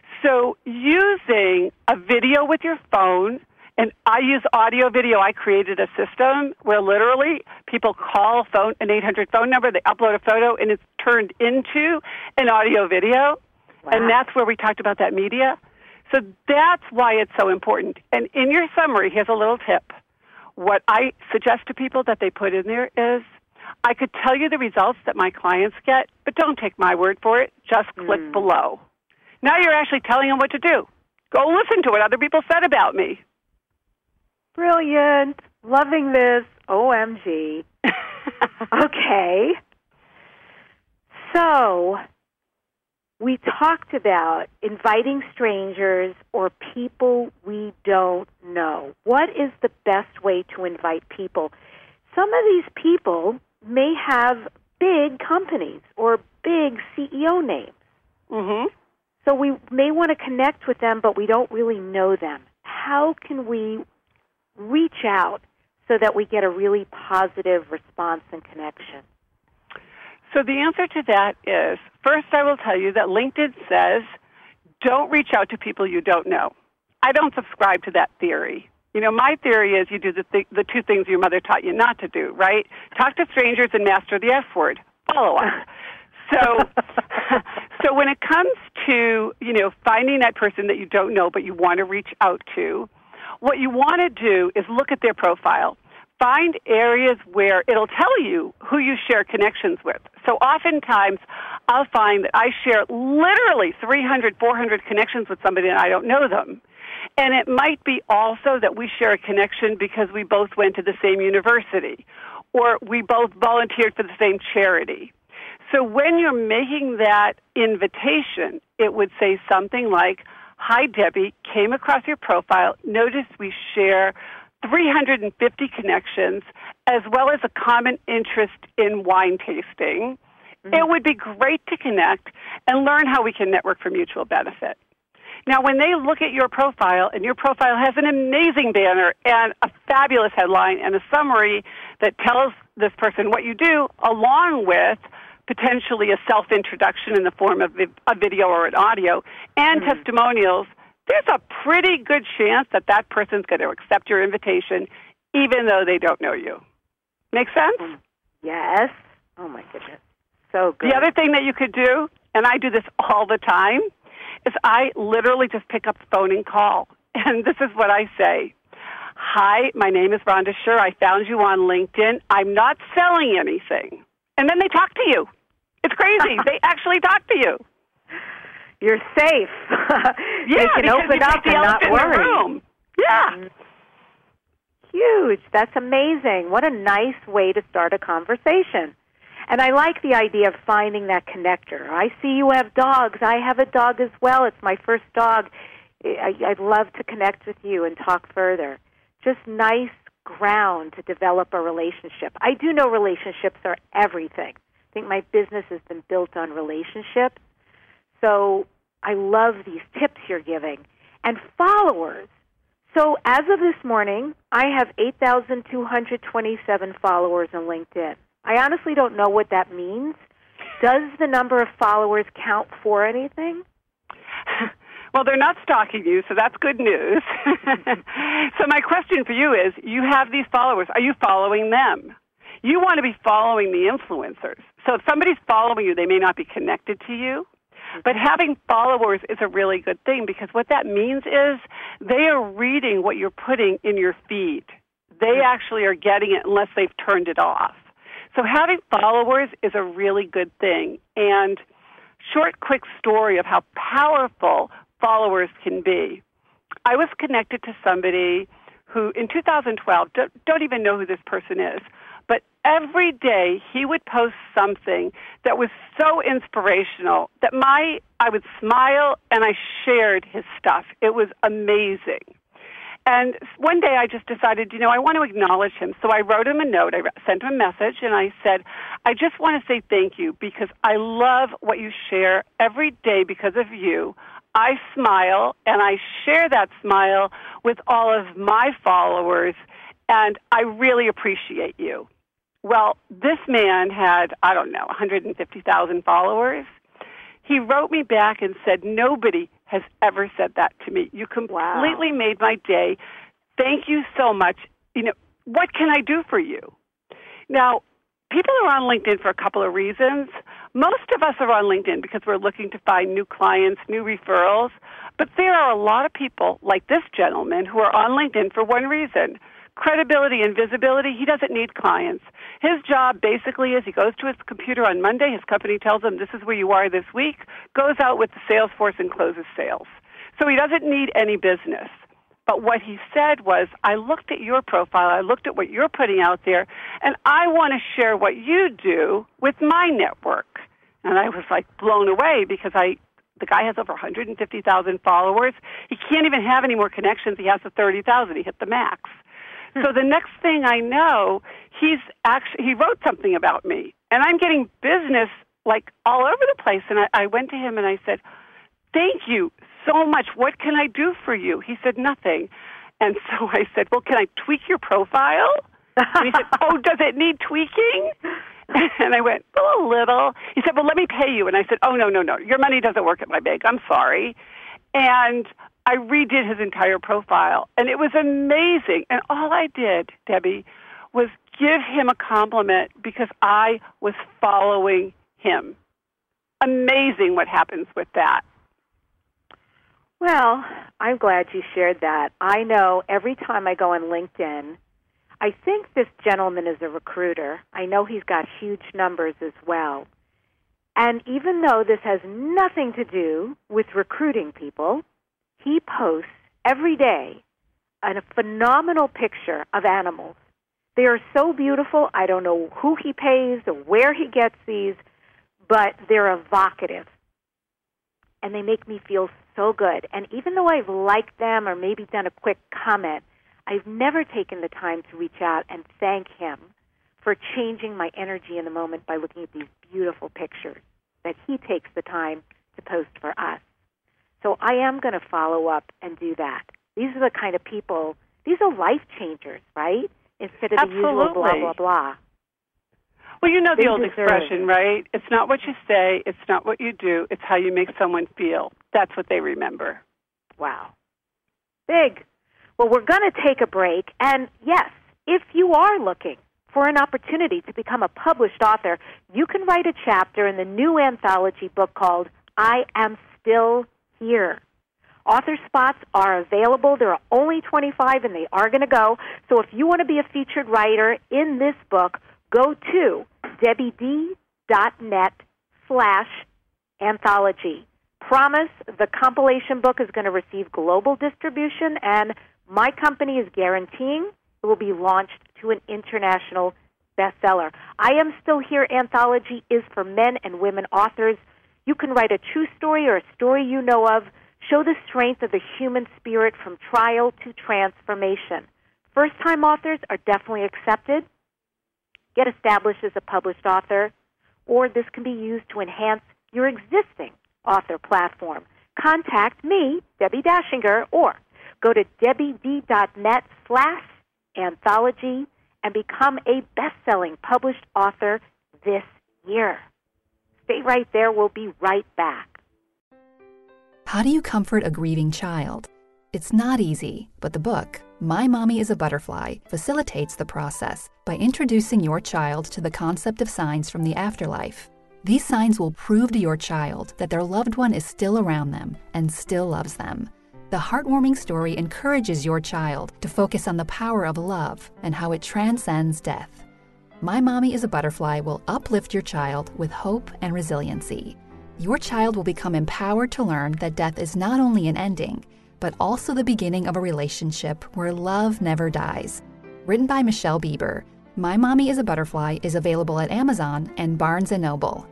So using a video with your phone, and I use audio video. I created a system where literally people call phone an eight hundred phone number, they upload a photo, and it's turned into an audio video. Wow. And that's where we talked about that media. So that's why it's so important. And in your summary, here's a little tip. What I suggest to people that they put in there is, I could tell you the results that my clients get, but don't take my word for it. Just click mm. below. Now you're actually telling them what to do. Go listen to what other people said about me. Brilliant. Loving this. O M G. Okay. So we talked about inviting strangers or people we don't know. What is the best way to invite people? Some of these people may have big companies or big C E O names. Mm-hmm. So we may want to connect with them, but we don't really know them. How can we reach out so that we get a really positive response and connection? So the answer to that is, first I will tell you that LinkedIn says, don't reach out to people you don't know. I don't subscribe to that theory. You know, my theory is you do the, th- the two things your mother taught you not to do, right? Talk to strangers and master the F word. Follow up. So, so when it comes to, you know, finding that person that you don't know but you want to reach out to, what you want to do is look at their profile. Find areas where it'll tell you who you share connections with. So oftentimes I'll find that I share literally three hundred, four hundred connections with somebody and I don't know them. And it might be also that we share a connection because we both went to the same university or we both volunteered for the same charity. So when you're making that invitation, it would say something like, hi, Debbie, came across your profile, noticed we share three hundred fifty connections, as well as a common interest in wine tasting. Mm-hmm. It would be great to connect and learn how we can network for mutual benefit. Now, when they look at your profile, and your profile has an amazing banner and a fabulous headline and a summary that tells this person what you do, along with potentially a self-introduction in the form of a video or an audio, and mm-hmm. testimonials, there's a pretty good chance that that person's going to accept your invitation, even though they don't know you. Make sense? Yes. Oh, my goodness. So good. The other thing that you could do, and I do this all the time, is I literally just pick up the phone and call. And this is what I say. Hi, my name is Rhonda Sher. I found you on LinkedIn. I'm not selling anything. And then they talk to you. It's crazy. They actually talk to you. You're safe. Yeah, they can open up and not worry. Room. Yeah. Huge. That's amazing. What a nice way to start a conversation. And I like the idea of finding that connector. I see you have dogs. I have a dog as well. It's my first dog. I, I'd love to connect with you and talk further. Just nice ground to develop a relationship. I do know relationships are everything. I think my business has been built on relationships. So I love these tips you're giving. And followers. So as of this morning, I have eight thousand two hundred twenty-seven followers on LinkedIn. I honestly don't know what that means. Does the number of followers count for anything? Well, they're not stalking you, so that's good news. So my question for you is, you have these followers. Are you following them? You want to be following the influencers. So if somebody's following you, they may not be connected to you. But having followers is a really good thing, because what that means is they are reading what you're putting in your feed. They actually are getting it unless they've turned it off. So having followers is a really good thing. And short, quick story of how powerful followers can be. I was connected to somebody who, in two thousand twelve, don't, don't even know who this person is, but every day he would post something that was so inspirational that my I would smile and I shared his stuff. It was amazing. And one day I just decided, you know, I want to acknowledge him. So I wrote him a note. I sent him a message, and I said, I just want to say thank you because I love what you share every day because of you. I smile, and I share that smile with all of my followers, and I really appreciate you. Well, this man had, I don't know, one hundred fifty thousand followers. He wrote me back and said, nobody has ever said that to me. You completely wow. made my day. Thank you so much. You know, what can I do for you? Now, people are on LinkedIn for a couple of reasons. Most of us are on LinkedIn because we're looking to find new clients, new referrals. But there are a lot of people, like this gentleman, who are on LinkedIn for one reason. Credibility and visibility. He doesn't need clients. His job basically is he goes to his computer on Monday, his company tells him this is where you are this week, goes out with the sales force and closes sales. So he doesn't need any business. But what he said was, I looked at your profile, I looked at what you're putting out there, and I want to share what you do with my network. And I was like blown away because I the guy has over one hundred fifty thousand followers. He can't even have any more connections. He has the thirty thousand. He hit the max. So the next thing I know, he's actually, he wrote something about me, and I'm getting business like all over the place. And I, I went to him and I said, thank you so much. What can I do for you? He said, nothing. And so I said, well, can I tweak your profile? And he said, oh, does it need tweaking? And I went, well, a little. He said, well, let me pay you. And I said, oh, no, no, no. Your money doesn't work at my bank. I'm sorry. And I redid his entire profile, and it was amazing. And all I did, Debbie, was give him a compliment because I was following him. Amazing what happens with that. Well, I'm glad you shared that. I know every time I go on LinkedIn, I think this gentleman is a recruiter. I know he's got huge numbers as well. And even though this has nothing to do with recruiting people, he posts every day a phenomenal picture of animals. They are so beautiful. I don't know who he pays or where he gets these, but they're evocative. And they make me feel so good. And even though I've liked them or maybe done a quick comment, I've never taken the time to reach out and thank him for changing my energy in the moment by looking at these beautiful pictures that he takes the time to post for us. So I am going to follow up and do that. These are the kind of people, these are life changers, right? Instead of Absolutely. the usual blah, blah, blah. Well, you know They the old deserve expression, it. right? It's not what you say, it's not what you do, it's how you make someone feel. That's what they remember. Wow. Big. Well, we're going to take a break. And yes, if you are looking for an opportunity to become a published author, you can write a chapter in the new anthology book called I Am Still Here. Author spots are available. There are only twenty-five, and they are going to go. So if you want to be a featured writer in this book, go to debbied.net slash anthology. Promise the compilation book is going to receive global distribution, and My company is guaranteeing it will be launched to an international bestseller. I Am Still Here anthology is for men and women authors. You can write a true story or a story you know of, show the strength of the human spirit from trial to transformation. First-time authors are definitely accepted. Get established as a published author, or this can be used to enhance your existing author platform. Contact me, Debbie Dashinger, or go to debbied.net slash anthology and become a best-selling published author this year. Stay right there. We'll be right back. How do you comfort a grieving child? It's not easy, but the book, My Mommy is a Butterfly, facilitates the process by introducing your child to the concept of signs from the afterlife. These signs will prove to your child that their loved one is still around them and still loves them. The heartwarming story encourages your child to focus on the power of love and how it transcends death. My Mommy is a Butterfly will uplift your child with hope and resiliency. Your child will become empowered to learn that death is not only an ending, but also the beginning of a relationship where love never dies. Written by Michelle Bieber, My Mommy is a Butterfly is available at Amazon and Barnes and Noble.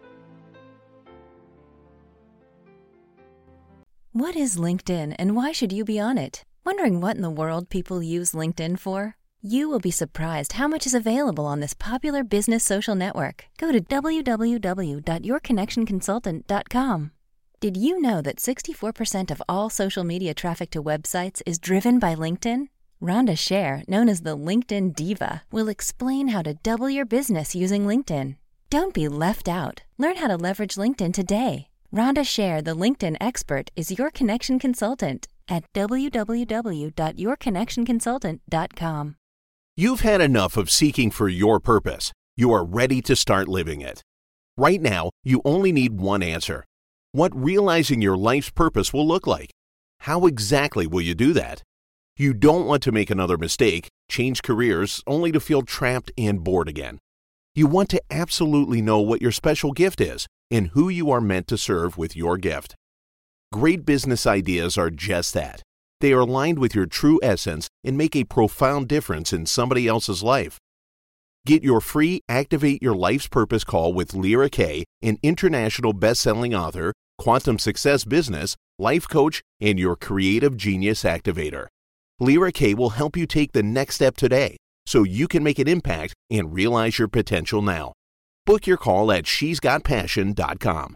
What is LinkedIn and why should you be on it? Wondering what in the world people use LinkedIn for? You will be surprised how much is available on this popular business social network. Go to w w w dot your connection consultant dot com. Did you know that sixty-four percent of all social media traffic to websites is driven by LinkedIn? Rhonda Scher, known as the LinkedIn Diva, will explain how to double your business using LinkedIn. Don't be left out. Learn how to leverage LinkedIn today. Rhonda Scher, the LinkedIn expert, is your connection consultant at w w w dot your connection consultant dot com. You've had enough of seeking for your purpose. You are ready to start living it. Right now, you only need one answer. What realizing your life's purpose will look like. How exactly will you do that? You don't want to make another mistake, change careers, only to feel trapped and bored again. You want to absolutely know what your special gift is and who you are meant to serve with your gift. Great business ideas are just that. They are aligned with your true essence and make a profound difference in somebody else's life. Get your free Activate Your Life's Purpose call with Lyra Kay, an international best-selling author, quantum success business, life coach, and your creative genius activator. Lyra Kay will help you take the next step today so you can make an impact and realize your potential now. Book your call at she's got passion dot com.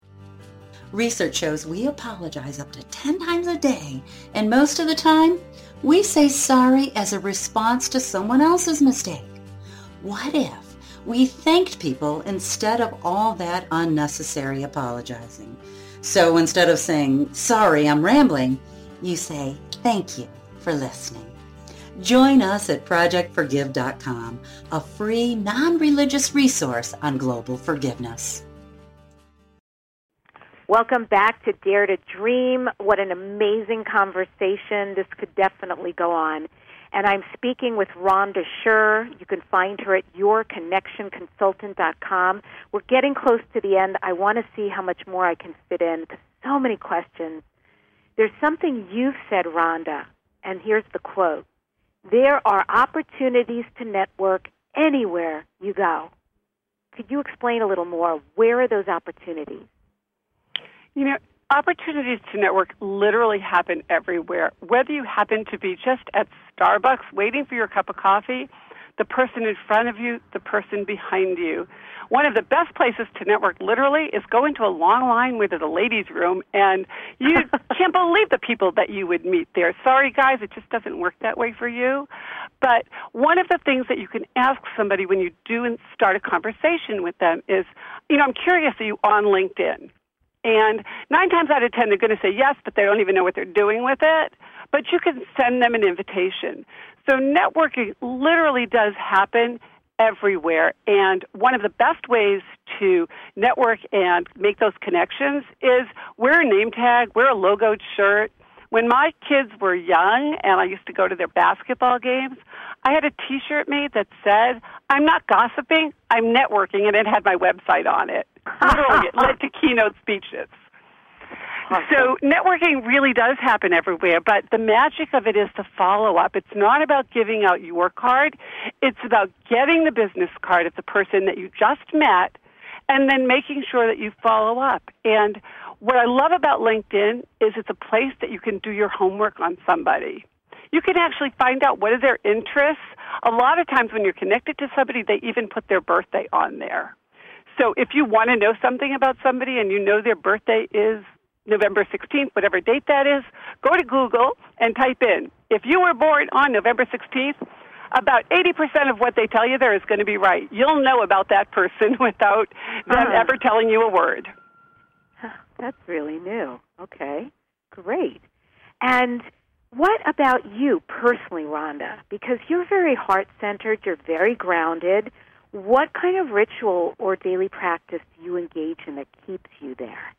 Research shows we apologize up to ten times a day, and most of the time, we say sorry as a response to someone else's mistake. What if we thanked people instead of all that unnecessary apologizing? So instead of saying, sorry, I'm rambling, you say, thank you for listening. Join us at project forgive dot com, a free, non-religious resource on global forgiveness. Welcome back to Dare to Dream. What an amazing conversation. This could definitely go on. And I'm speaking with Rhonda Scher. You can find her at your connection consultant dot com. We're getting close to the end. I want to see how much more I can fit in because so many questions. There's something you've said, Rhonda, and here's the quote. There are opportunities to network anywhere you go. Could you explain a little more? Where are those opportunities? You know, opportunities to network literally happen everywhere. Whether you happen to be just at Starbucks waiting for your cup of coffee, the person in front of you, the person behind you. One of the best places to network literally is go into a long line with the ladies' room, and you can't believe the people that you would meet there. Sorry, guys, it just doesn't work that way for you. But one of the things that you can ask somebody when you do start a conversation with them is, you know, I'm curious, are you on LinkedIn? And nine times out of ten, they're going to say yes, but they don't even know what they're doing with it. But you can send them an invitation. So networking literally does happen everywhere. And one of the best ways to network and make those connections is wear a name tag, wear a logoed shirt. When my kids were young and I used to go to their basketball games, I had a T-shirt made that said, I'm not gossiping, I'm networking, and it had my website on it. Literally, it led to keynote speeches. Awesome. So networking really does happen everywhere, but the magic of it is the follow-up. It's not about giving out your card. It's about getting the business card of the person that you just met and then making sure that you follow up. And what I love about LinkedIn is it's a place that you can do your homework on somebody. You can actually find out what are their interests. A lot of times when you're connected to somebody, they even put their birthday on there. So if you want to know something about somebody and you know their birthday is November sixteenth, whatever date that is, go to Google and type in, if you were born on November sixteenth, about eighty percent of what they tell you there is going to be right. You'll know about that person without them uh-huh. ever telling you a word. That's really new. Okay, great. And what about you personally, Rhonda? Because you're very heart-centered, you're very grounded. What kind of ritual or daily practice do you engage in that keeps you there?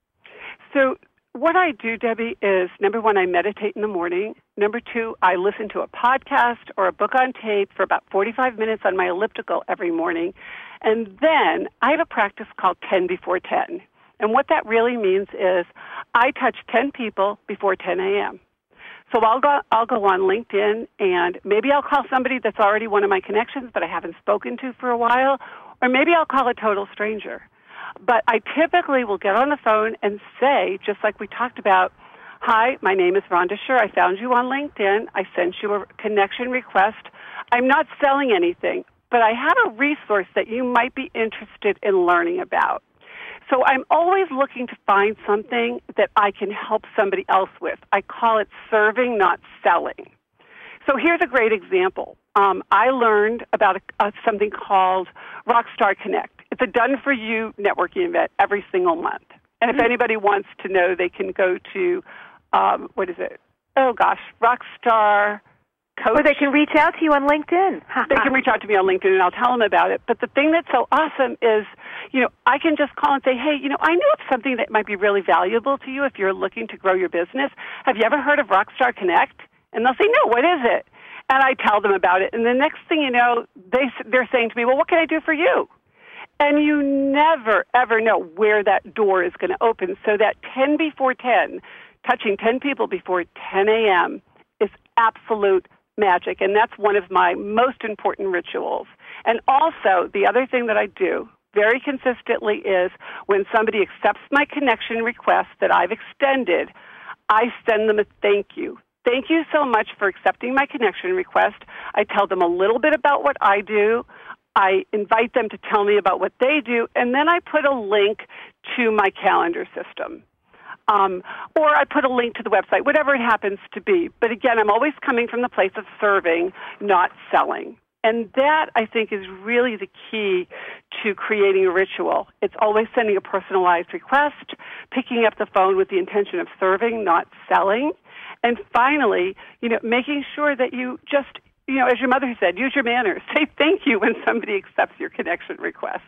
So what I do, Debbie, is, number one, I meditate in the morning. Number two, I listen to a podcast or a book on tape for about forty-five minutes on my elliptical every morning. And then I have a practice called ten before ten. And what that really means is I touch ten people before ten a.m. So I'll go, I'll go on LinkedIn, and maybe I'll call somebody that's already one of my connections but I haven't spoken to for a while, or maybe I'll call a total stranger. But I typically will get on the phone and say, just like we talked about, hi, my name is Rhonda Scher. I found you on LinkedIn. I sent you a connection request. I'm not selling anything, but I have a resource that you might be interested in learning about. So I'm always looking to find something that I can help somebody else with. I call it serving, not selling. So here's a great example. Um, I learned about a, uh, something called Rockstar Connect. It's a done-for-you networking event every single month. And if anybody wants to know, they can go to, um, what is it? Oh, gosh, Rockstar Coach. Or they can reach out to you on LinkedIn. They can reach out to me on LinkedIn, and I'll tell them about it. But the thing that's so awesome is, you know, I can just call and say, hey, you know, I know of something that might be really valuable to you if you're looking to grow your business. Have you ever heard of Rockstar Connect? And they'll say, no, what is it? And I tell them about it. And the next thing you know, they, they're saying to me, well, what can I do for you? And you never, ever know where that door is going to open. So that ten before ten, touching ten people before ten a.m. is absolute magic, and that's one of my most important rituals. And also, the other thing that I do very consistently is when somebody accepts my connection request that I've extended, I send them a thank you. Thank you so much for accepting my connection request. I tell them a little bit about what I do. I invite them to tell me about what they do, and then I put a link to my calendar system. Um, or I put a link to the website, whatever it happens to be. But again, I'm always coming from the place of serving, not selling. And that, I think, is really the key to creating a ritual. It's always sending a personalized request, picking up the phone with the intention of serving, not selling. And finally, you know, making sure that you just, you know, as your mother said, use your manners. Say thank you when somebody accepts your connection request.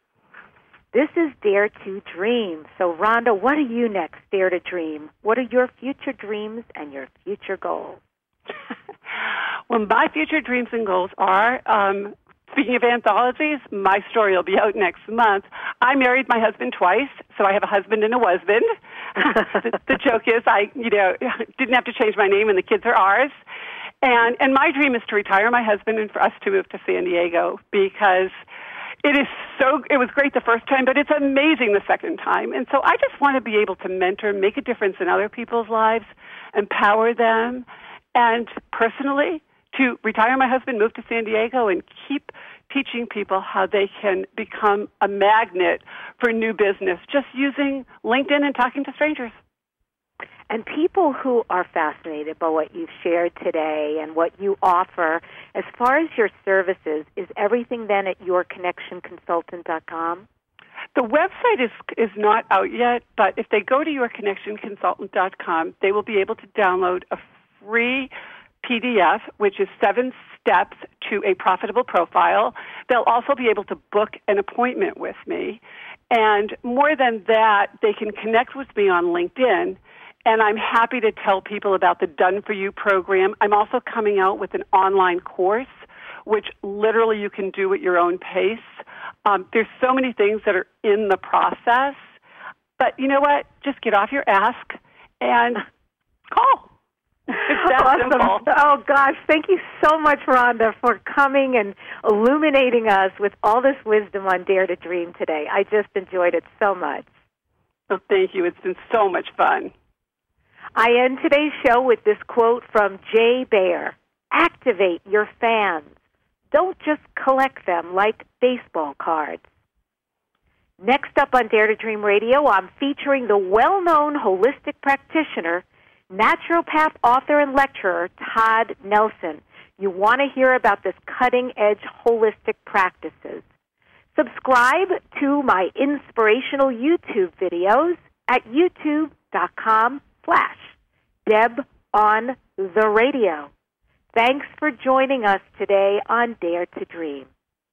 This is Dare to Dream. So, Rhonda, what are you next, Dare to Dream? What are your future dreams and your future goals? Well, my future dreams and goals are, um, speaking of anthologies, my story will be out next month. I married my husband twice, so I have a husband and a husband. the, the joke is I, you know, didn't have to change my name, and the kids are ours. And and my dream is to retire my husband and for us to move to San Diego, because it is so, it was great the first time, but it's amazing the second time. And so I just want to be able to mentor, make a difference in other people's lives, empower them, and personally, to retire my husband, move to San Diego, and keep teaching people how they can become a magnet for new business, just using LinkedIn and talking to strangers. And people who are fascinated by what you've shared today and what you offer, as far as your services, is everything then at your connection consultant dot com? The website is is not out yet, but if they go to your connection consultant dot com, they will be able to download a free P D F, which is seven steps to a profitable profile. They'll also be able to book an appointment with me. And more than that, they can connect with me on LinkedIn. And I'm happy to tell people about the Done For You program. I'm also coming out with an online course, which literally you can do at your own pace. Um, there's so many things that are in the process. But you know what? Just get off your ask and call. It's that awesome. simple. Oh, gosh. Thank you so much, Rhonda, for coming and illuminating us with all this wisdom on Dare to Dream today. I just enjoyed it so much. Oh, thank you. It's been so much fun. I end today's show with this quote from Jay Baer. Activate your fans. Don't just collect them like baseball cards. Next up on Dare to Dream Radio, I'm featuring the well-known holistic practitioner, naturopath, author, and lecturer, Todd Nelson. You want to hear about this cutting-edge holistic practices. Subscribe to my inspirational YouTube videos at youtube.com slash Deb on the radio. Thanks for joining us today on Dare to Dream.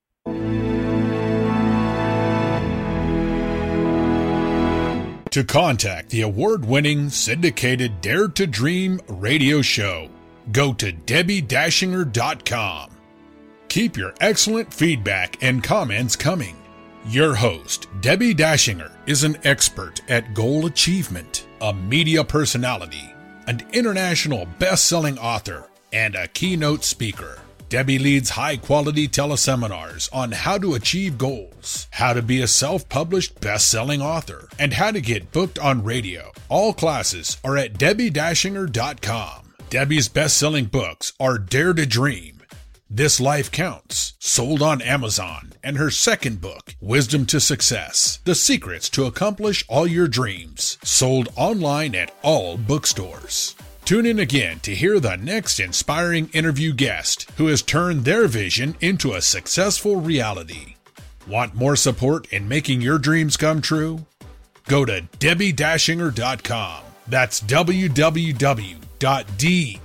To contact the award-winning syndicated Dare to Dream radio show, go to Debbie Dashinger dot com. Keep your excellent feedback and comments coming. Your host, Debbie Dashinger, is an expert at goal achievement, a media personality, an international best-selling author, and a keynote speaker. Debbie leads high-quality teleseminars on how to achieve goals, how to be a self-published best-selling author, and how to get booked on radio. All classes are at Debbie Dashinger dot com. Debbie's best-selling books are Dare to Dream, This Life Counts, sold on Amazon, and her second book, Wisdom to Success, The Secrets to Accomplish All Your Dreams, sold online at all bookstores. Tune in again to hear the next inspiring interview guest who has turned their vision into a successful reality. Want more support in making your dreams come true? Go to Debbie Dashinger dot com. That's w w w dot debbi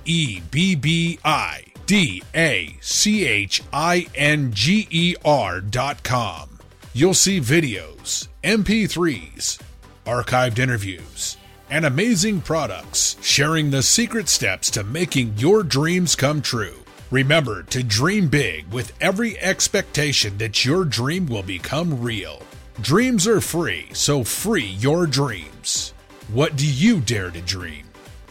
D A C H I N G E R dot com. You'll see videos, M P threes, archived interviews, and amazing products sharing the secret steps to making your dreams come true. Remember to dream big with every expectation that your dream will become real. Dreams are free, so free your dreams. What do you dare to dream?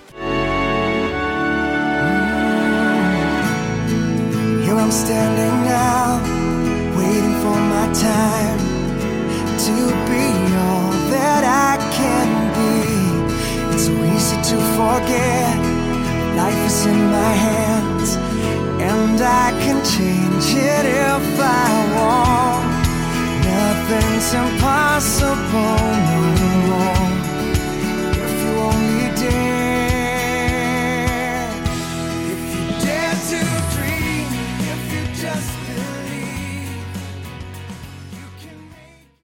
Here I'm standing now, waiting for my time to be all that I can be. It's so easy to forget, life is in my hands, and I can change it if I want. Nothing's impossible.